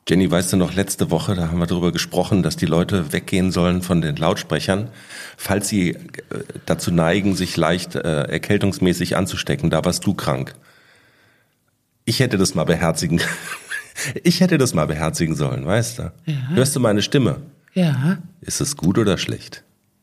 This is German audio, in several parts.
Jenny, weißt du noch, letzte Woche, da haben wir darüber gesprochen, dass die Leute weggehen sollen von den Lautsprechern, falls sie dazu neigen, sich leicht erkältungsmäßig anzustecken. Da warst du krank. Ich hätte das mal beherzigen sollen, weißt du? Ja. Hörst du meine Stimme? Ja. Ist es gut oder schlecht?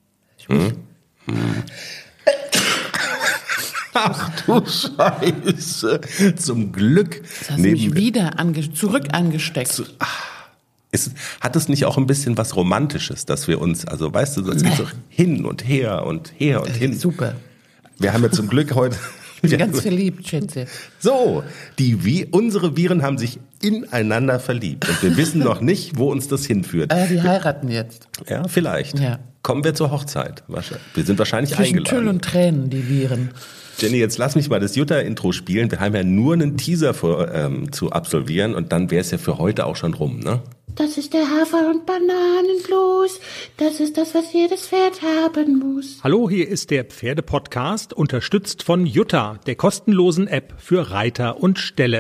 Ach du Scheiße. Zum Glück. Das hast du mich wieder zurück angesteckt. Hat es nicht auch ein bisschen was Romantisches, dass wir uns, also weißt du, das geht so hin und her und hin. Super. Wir haben ja zum Glück heute... Ich bin ganz verliebt, Schätze. So, unsere Viren haben sich ineinander verliebt und wir wissen noch nicht, wo uns das hinführt. Die heiraten jetzt. Ja, vielleicht. Ja. Kommen wir zur Hochzeit. Wir sind wahrscheinlich Zwischen eingeladen. Tüll und Tränen, die Viren. Jenny, jetzt lass mich mal das Jutta-Intro spielen. Wir haben ja nur einen Teaser zu absolvieren und dann wäre es ja für heute auch schon rum, ne? Das ist der Hafer- und Bananenblues. Das ist das, was jedes Pferd haben muss. Hallo, hier ist der Pferdepodcast, unterstützt von Jutta, der kostenlosen App für Reiter und Ställe.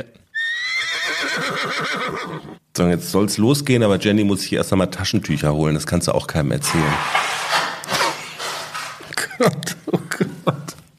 So, jetzt soll's losgehen, aber Jenny muss sich erst einmal Taschentücher holen. Das kannst du auch keinem erzählen. Oh Gott.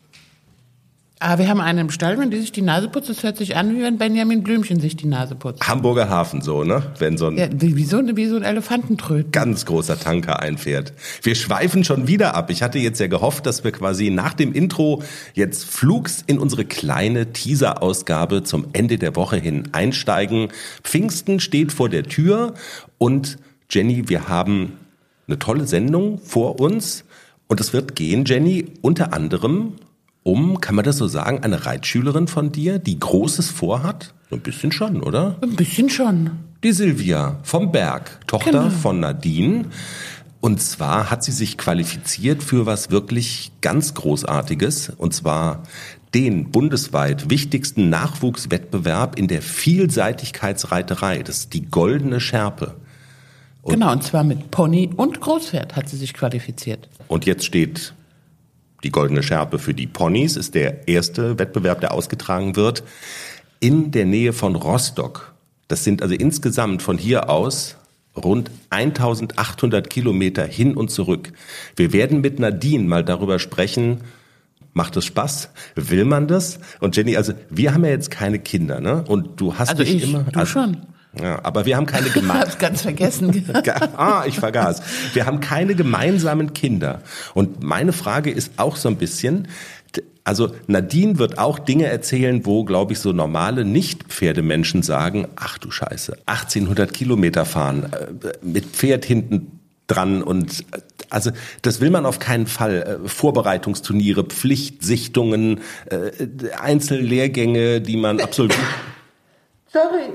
Aber wir haben einen im Stall, wenn die sich die Nase putzt, das hört sich an, wie wenn Benjamin Blümchen sich die Nase putzt. Hamburger Hafen so, ne? Wenn so ein wie so ein Elefantentröten. ganz großer Tanker einfährt. Wir schweifen schon wieder ab. Ich hatte jetzt ja gehofft, dass wir quasi nach dem Intro jetzt flugs in unsere kleine Teaser-Ausgabe zum Ende der Woche hin einsteigen. Pfingsten steht vor der Tür und Jenny, wir haben eine tolle Sendung vor uns und es wird gehen, Jenny, unter anderem kann man das so sagen, eine Reitschülerin von dir, die Großes vorhat? So ein bisschen schon, oder? Ein bisschen schon. Die Silvia vom Berg, Tochter von Nadine. Und zwar hat sie sich qualifiziert für was wirklich ganz Großartiges. Und zwar den bundesweit wichtigsten Nachwuchswettbewerb in der Vielseitigkeitsreiterei. Das ist die Goldene Schärpe. Und zwar mit Pony und Großpferd hat sie sich qualifiziert. Und jetzt steht die Goldene Schärpe für die Ponys, ist der erste Wettbewerb, der ausgetragen wird, in der Nähe von Rostock. Das sind also insgesamt von hier aus rund 1800 Kilometer hin und zurück. Wir werden mit Nadine mal darüber sprechen, macht es Spaß? Will man das? Und Jenny, also wir haben ja jetzt keine Kinder, ne? Und du hast dich immer... Du schon. Ja, aber wir haben keine Ich hab's ganz vergessen. Ich vergaß. Wir haben keine gemeinsamen Kinder. Und meine Frage ist auch so ein bisschen, also Nadine wird auch Dinge erzählen, wo, glaube ich, so normale Nicht-Pferdemenschen sagen, ach du Scheiße, 1800 Kilometer fahren, mit Pferd hinten dran und also das will man auf keinen Fall. Vorbereitungsturniere, Pflichtsichtungen, Einzellehrgänge, die man absolviert. Sorry.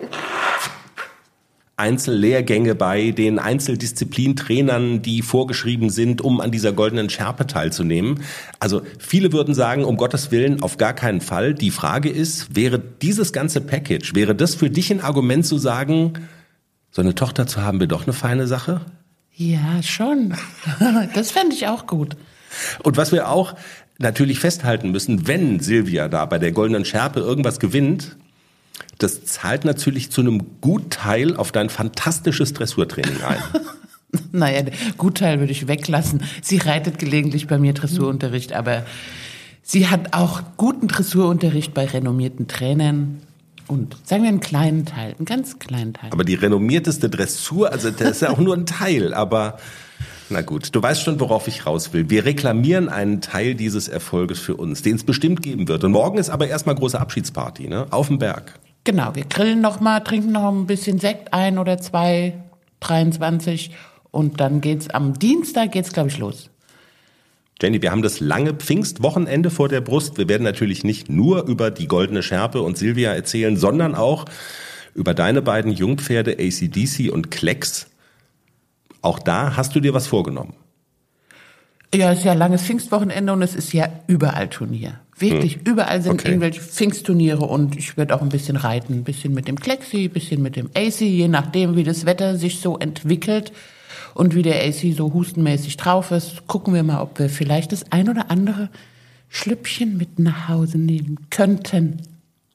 Einzellehrgänge bei den Einzeldisziplin-Trainern, die vorgeschrieben sind, um an dieser Goldenen Schärpe teilzunehmen. Also viele würden sagen, um Gottes Willen, auf gar keinen Fall. Die Frage ist, wäre dieses ganze Package, wäre das für dich ein Argument zu sagen, so eine Tochter zu haben, wäre doch eine feine Sache? Ja, schon. Das fände ich auch gut. Und was wir auch natürlich festhalten müssen, wenn Silvia da bei der Goldenen Schärpe irgendwas gewinnt, das zahlt natürlich zu einem Gutteil auf dein fantastisches Dressurtraining ein. Naja, Gutteil würde ich weglassen. Sie reitet gelegentlich bei mir Dressurunterricht, aber sie hat auch guten Dressurunterricht bei renommierten Trainern. Und sagen wir einen kleinen Teil, einen ganz kleinen Teil. Aber die renommierteste Dressur, also das ist ja auch nur ein Teil, aber na gut, du weißt schon, worauf ich raus will. Wir reklamieren einen Teil dieses Erfolges für uns, den es bestimmt geben wird. Und morgen ist aber erstmal große Abschiedsparty, ne? Auf dem Berg. Genau, wir grillen noch mal, trinken noch ein bisschen Sekt, 1 oder 2, 23 und dann geht's am Dienstag, glaube ich, los. Jenny, wir haben das lange Pfingstwochenende vor der Brust. Wir werden natürlich nicht nur über die Goldene Schärpe und Silvia erzählen, sondern auch über deine beiden Jungpferde AC/DC und Klecks. Auch da hast du dir was vorgenommen. Ja, es ist ja langes Pfingstwochenende und es ist ja überall Turnier. Wirklich, überall sind irgendwelche Pfingstturniere und ich werde auch ein bisschen reiten. Ein bisschen mit dem Klecksi, ein bisschen mit dem AC, je nachdem, wie das Wetter sich so entwickelt und wie der AC so hustenmäßig drauf ist. Gucken wir mal, ob wir vielleicht das ein oder andere Schlüppchen mit nach Hause nehmen könnten.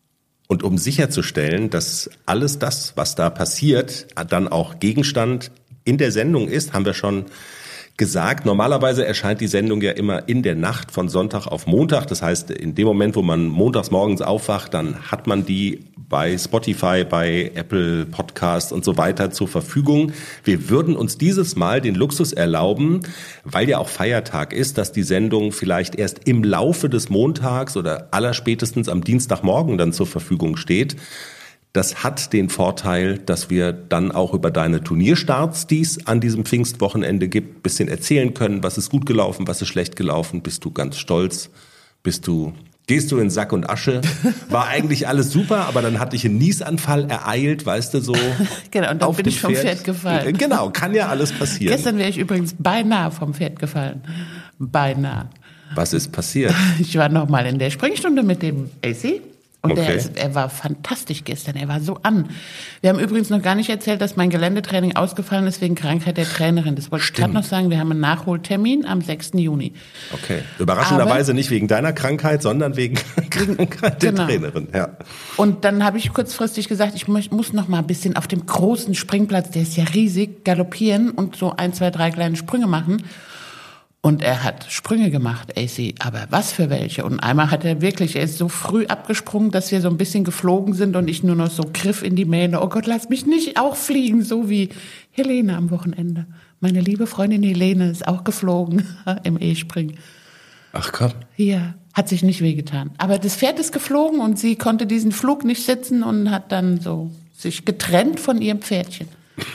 Und um sicherzustellen, dass alles das, was da passiert, dann auch Gegenstand in der Sendung ist, haben wir schon gesagt, normalerweise erscheint die Sendung ja immer in der Nacht von Sonntag auf Montag. Das heißt, in dem Moment, wo man montags morgens aufwacht, dann hat man die bei Spotify, bei Apple Podcast und so weiter zur Verfügung. Wir würden uns dieses Mal den Luxus erlauben, weil ja auch Feiertag ist, dass die Sendung vielleicht erst im Laufe des Montags oder allerspätestens am Dienstagmorgen dann zur Verfügung steht. Das hat den Vorteil, dass wir dann auch über deine Turnierstarts, die es an diesem Pfingstwochenende gibt, ein bisschen erzählen können, was ist gut gelaufen, was ist schlecht gelaufen, bist du ganz stolz, gehst du in Sack und Asche, war eigentlich alles super, aber dann hatte ich einen Niesanfall ereilt, weißt du, so. Genau, und dann bin ich vom Pferd gefallen. Genau, kann ja alles passieren. Gestern wäre ich übrigens beinahe vom Pferd gefallen. Beinahe. Was ist passiert? Ich war noch mal in der Springstunde mit dem AC. Und Okay. er war fantastisch gestern, er war so an. Wir haben übrigens noch gar nicht erzählt, dass mein Geländetraining ausgefallen ist wegen Krankheit der Trainerin. Das wollte ich gerade noch sagen, wir haben einen Nachholtermin am 6. Juni. Okay, überraschenderweise nicht wegen deiner Krankheit, sondern wegen Krankheit der Trainerin. Ja. Und dann habe ich kurzfristig gesagt, ich muss noch mal ein bisschen auf dem großen Springplatz, der ist ja riesig, galoppieren und so 1, 2, 3 kleine Sprünge machen. Und er hat Sprünge gemacht, AC, aber was für welche. Und einmal er ist so früh abgesprungen, dass wir so ein bisschen geflogen sind und ich nur noch so griff in die Mähne. Oh Gott, lass mich nicht auch fliegen, so wie Helene am Wochenende. Meine liebe Freundin Helene ist auch geflogen im E-Springen. Ach komm. Ja, hat sich nicht wehgetan. Aber das Pferd ist geflogen und sie konnte diesen Flug nicht sitzen und hat dann so sich getrennt von ihrem Pferdchen.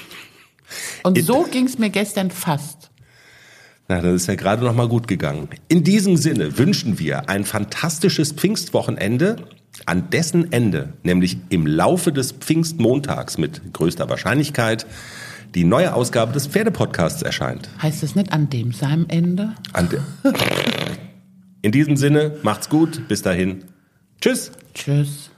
Und so ging's mir gestern fast. Na, das ist ja gerade noch mal gut gegangen. In diesem Sinne wünschen wir ein fantastisches Pfingstwochenende, an dessen Ende, nämlich im Laufe des Pfingstmontags mit größter Wahrscheinlichkeit, die neue Ausgabe des Pferdepodcasts erscheint. Heißt das nicht an dem seinem Ende? In diesem Sinne, macht's gut, bis dahin. Tschüss. Tschüss.